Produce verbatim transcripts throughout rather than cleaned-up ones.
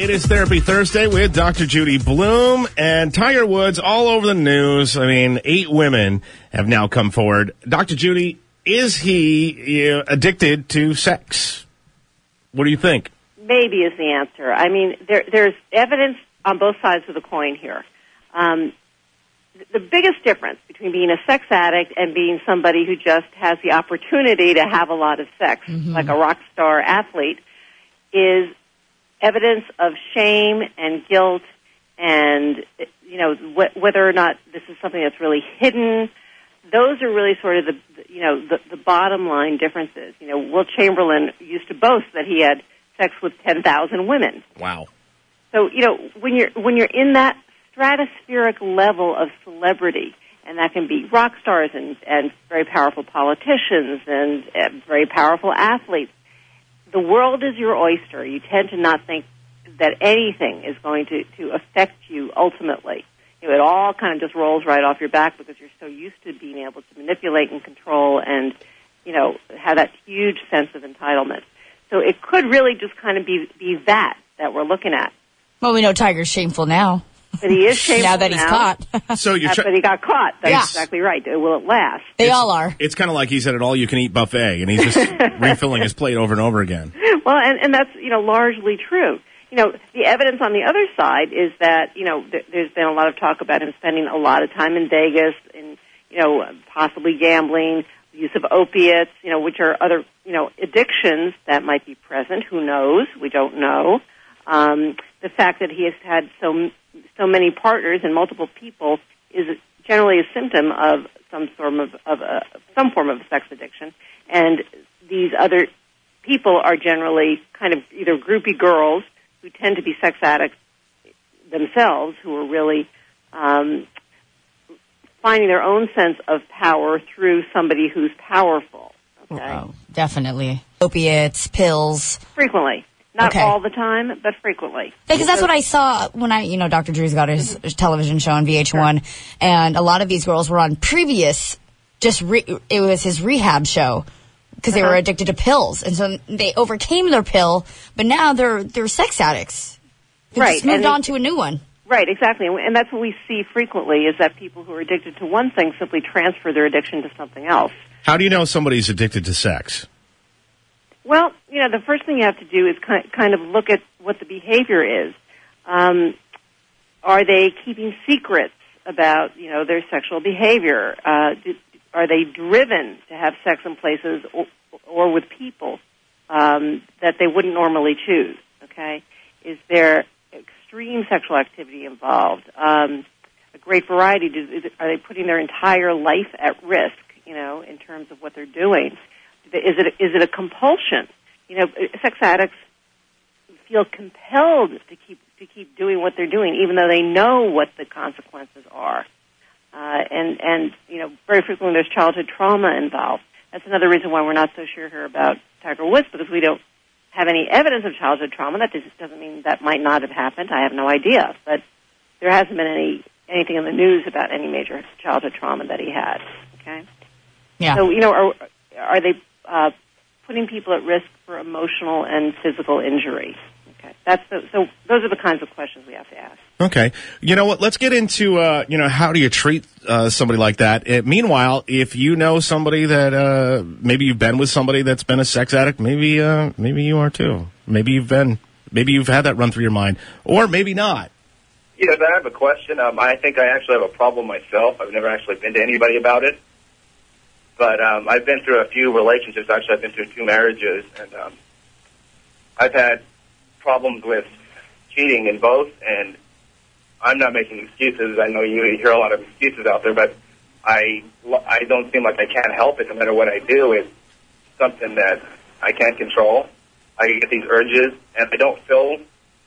It is Therapy Thursday with Doctor Judy Blume and Tiger Woods all over the news. I mean, eight women have now come forward. Doctor Judy, is he you know, addicted to sex? What do you think? Maybe is the answer. I mean, there, there's evidence on both sides of the coin here. Um, the biggest difference between being a sex addict and being somebody who just has the opportunity to have a lot of sex, mm-hmm. like a rock star athlete, is evidence of shame and guilt and, you know, wh- whether or not this is something that's really hidden. Those are really sort of the, you know, the, the bottom line differences. You know, Wilt Chamberlain used to boast that he had sex with ten thousand women. Wow. So, you know, when you're, when you're in that stratospheric level of celebrity, and that can be rock stars and, and very powerful politicians and, and very powerful athletes, the world is your oyster. You tend to not think that anything is going to, to affect you ultimately. You know, it all kind of just rolls right off your back because you're so used to being able to manipulate and control and, you know, have that huge sense of entitlement. So it could really just kind of be, be that that we're looking at. Well, we know Tiger's shameful now. But he is shameful now that he's now. caught. So you're uh, tra- but he got caught. That's yeah. exactly right. Will it last? They it's, all are. It's kind of like he's at an all-you-can-eat buffet, and he's just refilling his plate over and over again. Well, and, and that's, you know, largely true. You know, the evidence on the other side is that, you know, th- there's been a lot of talk about him spending a lot of time in Vegas and, you know, possibly gambling, use of opiates, you know, which are other, you know, addictions that might be present. Who knows? We don't know. Um, the fact that he has had so so many partners and multiple people is generally a symptom of some form of, of a, some form of sex addiction. And these other people are generally kind of either groupie girls who tend to be sex addicts themselves, who are really um, finding their own sense of power through somebody who's powerful. Okay? Wow, definitely. Opiates, pills. Frequently. Not okay. all the time, but frequently. Because that's what I saw when I, you know, Doctor Drew's got his, his television show on V H one, sure. And a lot of these girls were on previous, just re, it was his rehab show because uh-huh. they were addicted to pills, and so they overcame their pill, but now they're they're sex addicts. They right, just moved and on to a new one. Right, exactly, and that's what we see frequently is that people who are addicted to one thing simply transfer their addiction to something else. How do you know somebody's addicted to sex? Well, you know, the first thing you have to do is kind of look at what the behavior is. Um, are they keeping secrets about, you know, their sexual behavior? Uh, do, are they driven to have sex in places or, or with people um, that they wouldn't normally choose? Okay, is there extreme sexual activity involved? Um, a great variety. Do, is it, are they putting their entire life at risk? You know, in terms of what they're doing. Is it is it a compulsion? You know, sex addicts feel compelled to keep to keep doing what they're doing, even though they know what the consequences are. Uh, and and you know, very frequently there's childhood trauma involved. That's another reason why we're not so sure here about Tiger Woods, because we don't have any evidence of childhood trauma. That just doesn't mean that might not have happened. I have no idea, but there hasn't been any anything in the news about any major childhood trauma that he had. Okay. Yeah. So you know, are are they Uh, putting people at risk for emotional and physical injury? Okay, that's the, so. Those are the kinds of questions we have to ask. Okay, you know what? Let's get into uh, you know how do you treat uh, somebody like that? Uh, meanwhile, if you know somebody that uh, maybe you've been with somebody that's been a sex addict, maybe uh, maybe you are too. Maybe you've been, maybe you've had that run through your mind, or maybe not. Yes, I have a question. Um, I think I actually have a problem myself. I've never actually been to anybody about it. But um, I've been through a few relationships. Actually, I've been through two marriages, and um, I've had problems with cheating in both. And I'm not making excuses. I know you hear a lot of excuses out there, but I, I don't seem like I can't help it no matter what I do. It's something that I can't control. I get these urges, and I don't feel,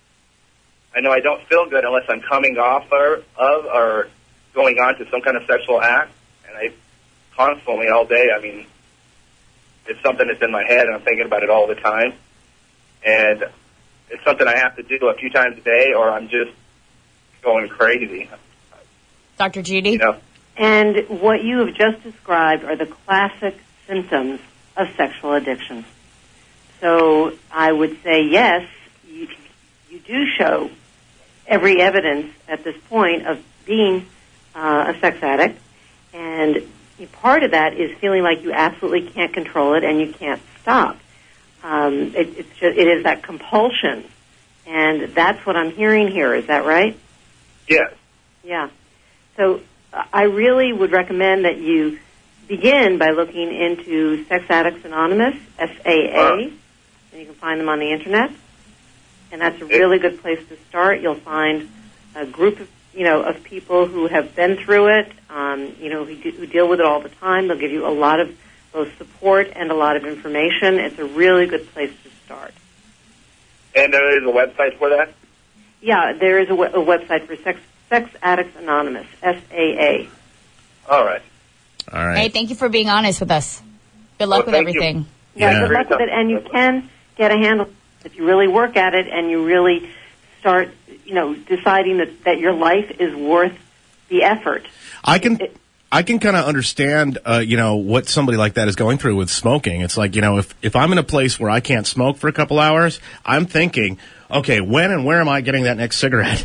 I know I don't feel good unless I'm coming off or, of or going on to some kind of sexual act. And I constantly all day. I mean, it's something that's in my head, and I'm thinking about it all the time. And it's something I have to do a few times a day, or I'm just going crazy. Doctor Judy? You know? And what you have just described are the classic symptoms of sexual addiction. So I would say, yes, you, you do show every evidence at this point of being uh, a sex addict, and part of that is feeling like you absolutely can't control it and you can't stop. Um, it, it's just, it is that compulsion, and that's what I'm hearing here. Is that right? Yes. Yeah. So uh, I really would recommend that you begin by looking into Sex Addicts Anonymous, S A A, uh, and you can find them on the internet. And that's a really good place to start. You'll find a group of, you know, of people who have been through it, um, you know, who, do, who deal with it all the time. They'll give you a lot of both support and a lot of information. It's a really good place to start. And there is a website for that? Yeah, there is a, w- a website for Sex, Sex Addicts Anonymous, S A A. All right. All right. Hey, thank you for being honest with us. Good luck well, with everything. You. Yeah, Yeah, good luck with it. And you can get a handle if you really work at it and you really start, you know, deciding that, that your life is worth the effort. I can... It, I can kind of understand, uh, you know, what somebody like that is going through with smoking. It's like, you know, if, if I'm in a place where I can't smoke for a couple hours, I'm thinking, okay, when and where am I getting that next cigarette?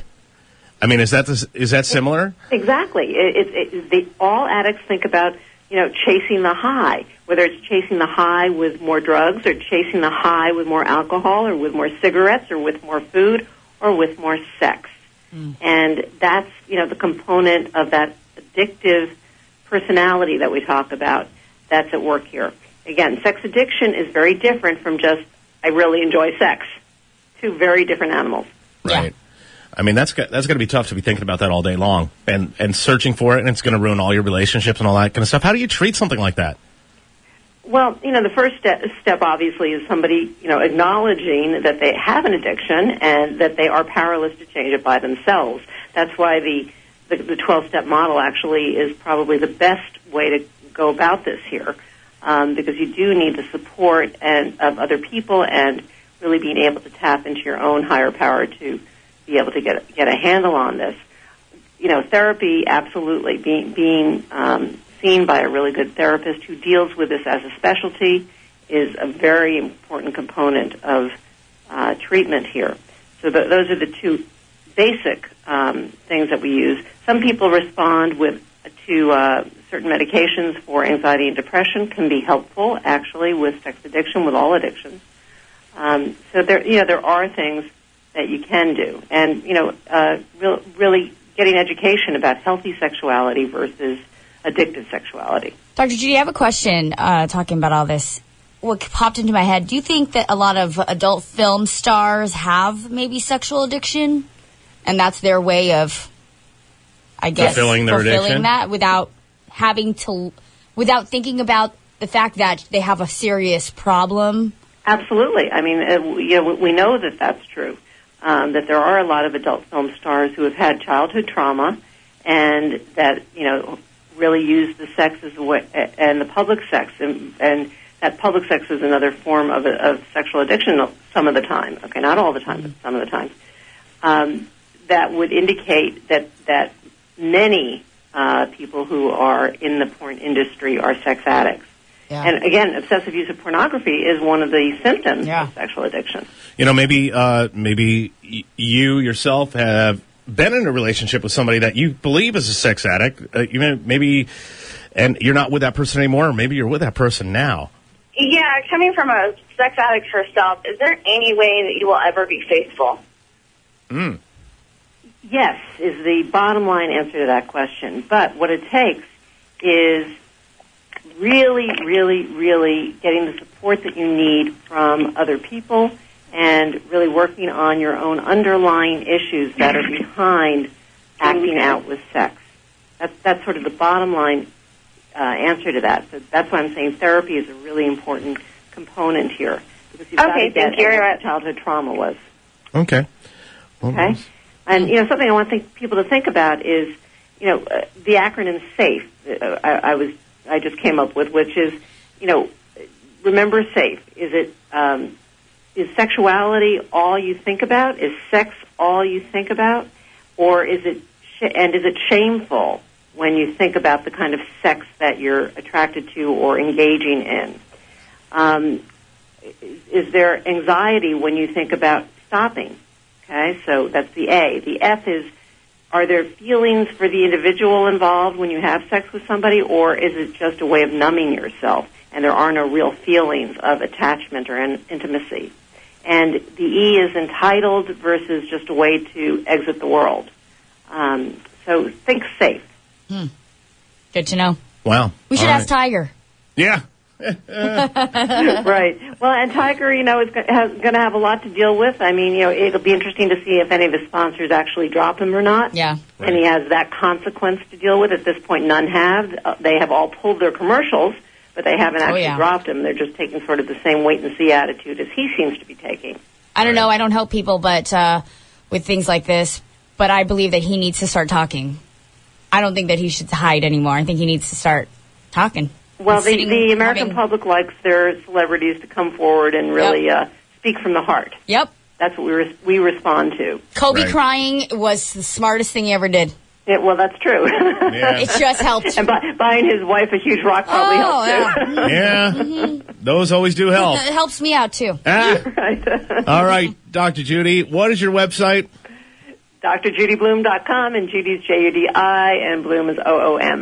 I mean, is that this, is that similar? Exactly. It, it, it, they, all addicts think about, you know, chasing the high, whether it's chasing the high with more drugs or chasing the high with more alcohol or with more cigarettes or with more food or with more sex. Mm. And that's, you know, the component of that addictive personality that we talk about that's at work here. Again, sex addiction is very different from just, I really enjoy sex. Two very different animals. Right. Yeah. I mean, that's that's going to be tough to be thinking about that all day long and, and searching for it, and it's going to ruin all your relationships and all that kind of stuff. How do you treat something like that? Well, you know, the first step, step obviously is somebody, you know, acknowledging that they have an addiction and that they are powerless to change it by themselves. That's why the The, the twelve-step model actually is probably the best way to go about this here, um, because you do need the support and of other people and really being able to tap into your own higher power to be able to get get a handle on this. You know, therapy, absolutely, being being um, seen by a really good therapist who deals with this as a specialty is a very important component of uh, treatment here. So th- those are the two basic um, things that we use. Some people respond with to uh, certain medications for anxiety and depression can be helpful, actually, with sex addiction, with all addictions. Um, so there, you know, there are things that you can do, and you know, uh, re- really getting education about healthy sexuality versus addictive sexuality. Doctor Judy, I have a question. Uh, talking about all this, what popped into my head? Do you think that a lot of adult film stars have maybe sexual addiction? And that's their way of, I guess, fulfilling their fulfilling addiction? that without having to, without thinking about the fact that they have a serious problem. Absolutely. I mean, uh, you know, we know that that's true. Um, that there are a lot of adult film stars who have had childhood trauma, and that you know really use the sex as a way, and the public sex, and, and that public sex is another form of, of sexual addiction. Some of the time, okay, not all the time, but some of the time. Um, that would indicate that that many uh, people who are in the porn industry are sex addicts. Yeah. And again, obsessive use of pornography is one of the symptoms yeah. of sexual addiction. You know, maybe uh, maybe y- you yourself have been in a relationship with somebody that you believe is a sex addict. Uh, you may, maybe, and you're not with that person anymore, or maybe you're with that person now. Yeah, coming from a sex addict herself, is there any way that you will ever be faithful? Mm. Yes, is the bottom line answer to that question. But what it takes is really, really, really getting the support that you need from other people and really working on your own underlying issues that are behind acting out with sex. That's, that's sort of the bottom line uh, answer to that. So that's why I'm saying therapy is a really important component here. Because you've okay, got to thank you very much. Childhood trauma was. Okay. Well, okay. And, you know, something I want to think, people to think about is, you know, uh, the acronym SAFE uh, I, I was I just came up with, which is, you know, remember SAFE. Is it um, is sexuality all you think about? Is sex all you think about? Or is it sh- and is it shameful when you think about the kind of sex that you're attracted to or engaging in? Um, is there anxiety when you think about stopping? Okay, so that's the A. The F is, are there feelings for the individual involved when you have sex with somebody, or is it just a way of numbing yourself and there are no real feelings of attachment or in- intimacy? And the E is entitled versus just a way to exit the world. Um, so think safe. Hmm. Good to know. Wow. We should All ask right. Tiger. Yeah. Right. Well, and Tiger, you know, is going to have a lot to deal with. I mean, you know, it'll be interesting to see if any of his sponsors actually drop him or not. Yeah. Right. And he has that consequence to deal with. At this point, none have. Uh, they have all pulled their commercials, but they haven't actually oh, yeah. dropped him. They're just taking sort of the same wait-and-see attitude as he seems to be taking. I don't know. I don't help people, but uh, with things like this, but I believe that he needs to start talking. I don't think that he should hide anymore. I think he needs to start talking. Well, the, Sitting, the American having... public likes their celebrities to come forward and really Yep. uh, speak from the heart. Yep. That's what we re- we respond to. Kobe Right. crying was the smartest thing he ever did. Yeah, well, that's true. Yeah. It just helped. And bu- buying his wife a huge rock probably Oh, helped too. Yeah. Mm-hmm. Those always do help. It helps me out, too. Ah. Right. All right, Doctor Judy, what is your website? D R Judy Bloom dot com, and Judy's J U D I, and Bloom is O O M.